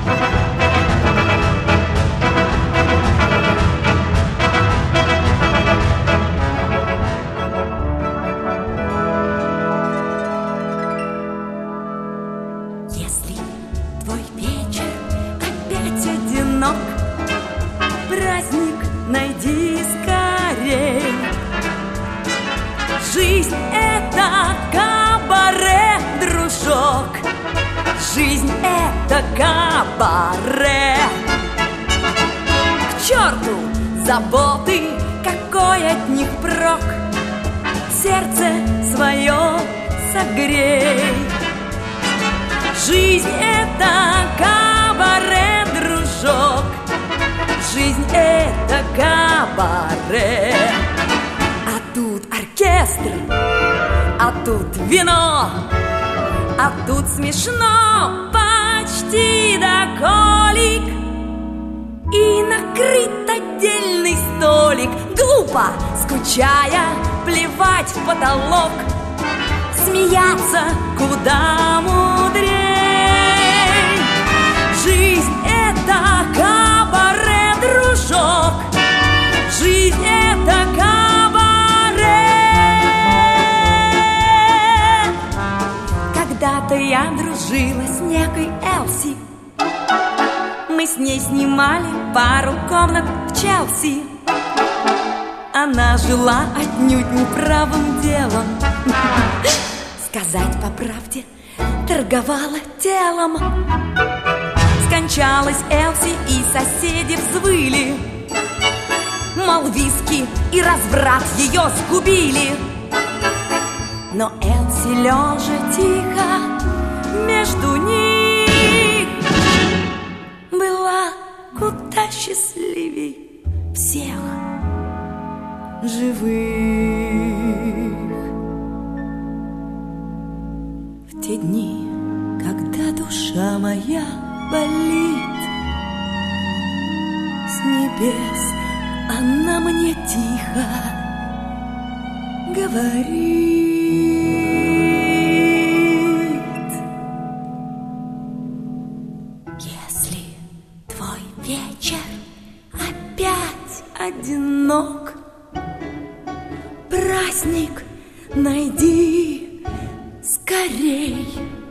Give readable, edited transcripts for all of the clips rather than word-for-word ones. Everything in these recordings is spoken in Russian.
Если твой вечер опять одинок, праздник найди скорей. Жизнь — это кабаре, дружок. Жизнь — это кабаре. К черту заботы, какой от них прок. Сердце свое согрей. Жизнь — это кабаре, дружок. Жизнь — это кабаре. А тут оркестр, а тут вино, а тут смешно почти до колик. И накрыт отдельный столик. Глупо, скучая, плевать в потолок. Смеяться куда мудрей. Жизнь — это кабаре, дружок. Жизнь — это кабаре. Когда-то я дружила с некой Элси. Мы с ней снимали пару комнат в Челси. Она жила отнюдь не правым делом. Сказать по правде, торговала телом. Скончалась Элси, и соседи взвыли. Мол, виски и разврат ее сгубили. Но Элси, лежа тихо между них, была куда счастливей всех живых. В те дни, когда душа моя болит, с небес она мне тихо говорит: если твой вечер опять одинок, праздник найди скорей.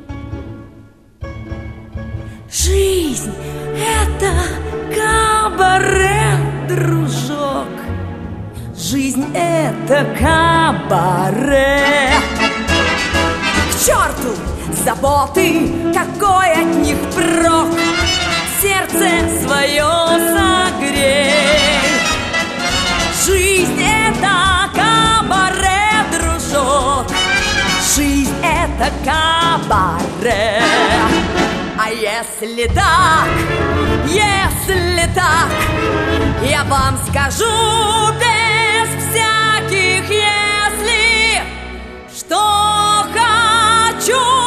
Жизнь — это кабаре, дружок. Жизнь — это кабаре. К черту заботы, какой от них прок. Сердце свое согрей. Жизнь — это кабаре, дружок. Жизнь — это кабаре. А если так, я вам скажу без всяких «если», что хочу.